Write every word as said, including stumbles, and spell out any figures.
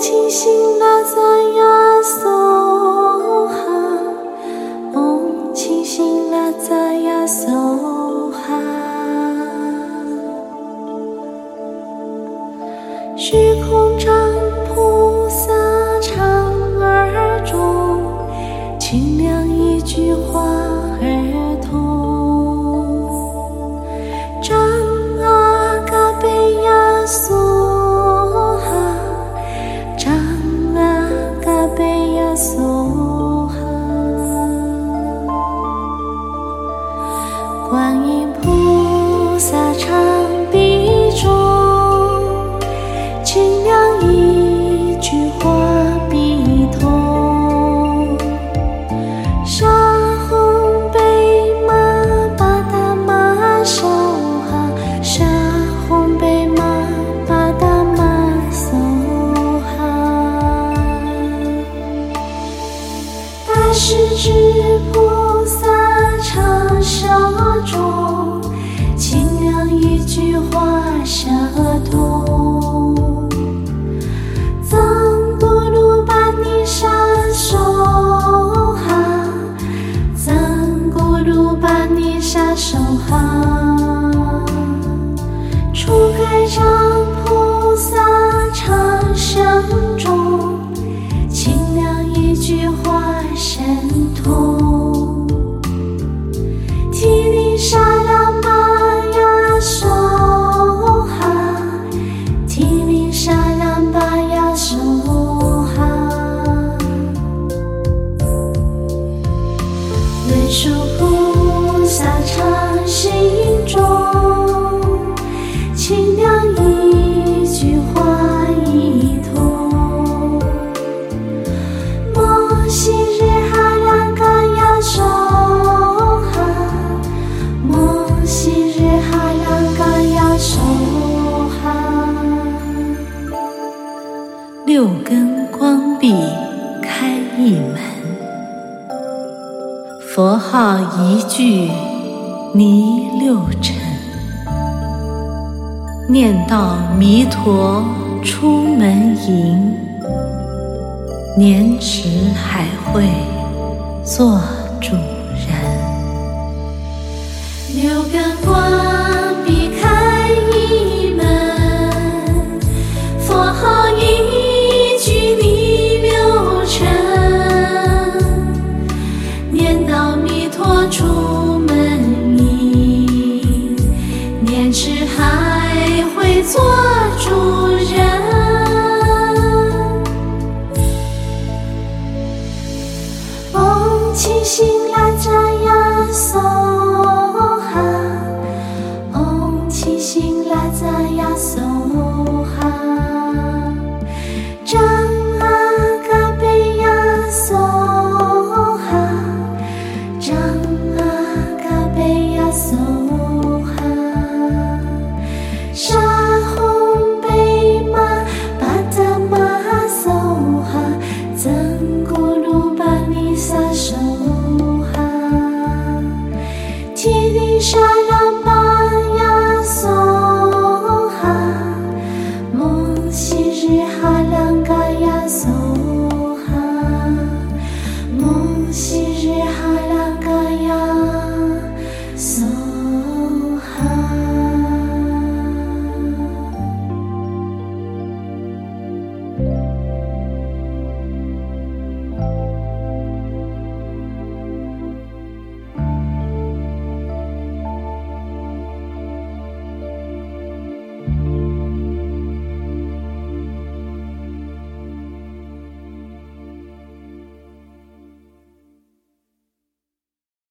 清醒拉萨呀梭哈，唵清醒拉萨呀梭哈。虚空藏菩萨常耳中，清凉一句话儿童。张阿嘎贝呀梭哈，张阿嘎贝呀梭哈。观音菩萨常壁中，清凉一句话必通。沙红贝玛巴达玛梭哈，沙红贝玛巴达玛梭哈。大势至菩萨常手中，清凉一句话摄通。藏咕噜巴尼沙梭哈，藏咕噜巴尼沙梭哈。初开张菩萨常声中，清凉一句话神通。提林沙拉玛呀梭哈，提林沙拉玛呀梭哈。文殊菩萨常心中，清凉一句话一通。摩西日哈拉嘎呀梭哈，摩西日哈拉嘎呀梭哈。 六根光壁开一门，佛号一句离六尘。念道弥陀出门迎，莲池海会做主人。 六根光